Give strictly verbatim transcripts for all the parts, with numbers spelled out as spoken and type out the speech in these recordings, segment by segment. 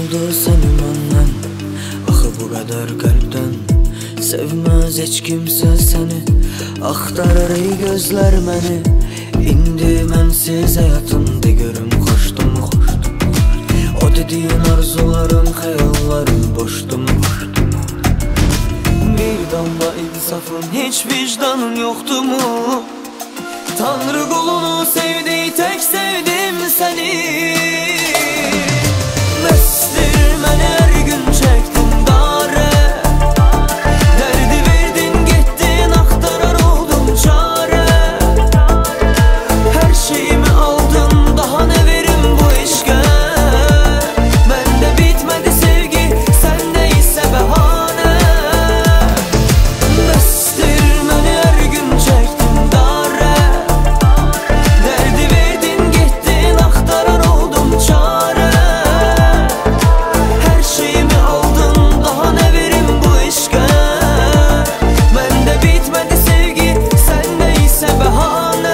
oldu seni məndən? Axı bu qədər qəlbdən sevməz heç kimsə səni. Axtarır ey gözlər məni. İndi mənsiz həyatımda görüm xoşdum, xoşdum. O dediyin arzuların, xəyalların boşdum, boşdum. Bir damla insafın, heç vicdanın yoxdur mu? Tanrı qulunu sevdi, tək sevdim səni. Məstir məni hər gün çəkdim darə. Dərdi verdin, getdin, axtarar oldum çarə. Hər şeyimi aldın, daha nə verim bu eşqə? Məndə bitmədi sevgi, səndə isə bəhanə. Məstir məni hər gün çəkdim darə. Dərdi verdin, getdin, axtarar oldum çarə. Hər şeyimi aldın, daha nə verim bu eşqə? Məndə bitmədi sevgi, səndə isə bəhanə.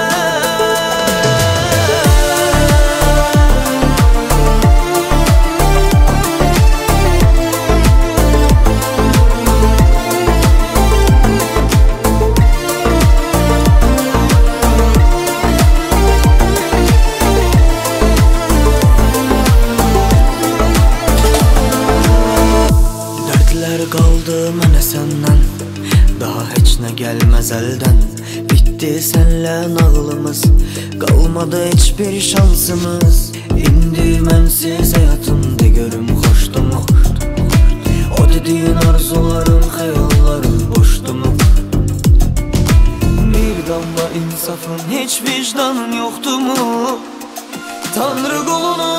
Dərdlər qaldı mənə səndən, daha heç nə gəlməz əldən. Bitdi sənlə nağılımız, qalmadı heç bir şansımız. İndi mənsiz həyatımda görüm xoşdum, xoşdum. O dediyin arzuların, xəyalların boşdum. Bir damla insafın, heç vicdanın yoxdur mu? Tanrı qulunu